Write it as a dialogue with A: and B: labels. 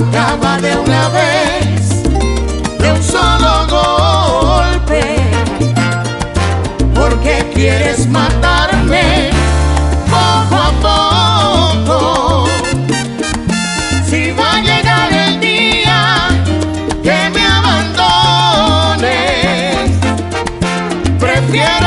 A: acaba de una vez, de un solo golpe. ¿Por qué quieres matarme poco a poco? Si va a llegar el día que me abandones, prefiero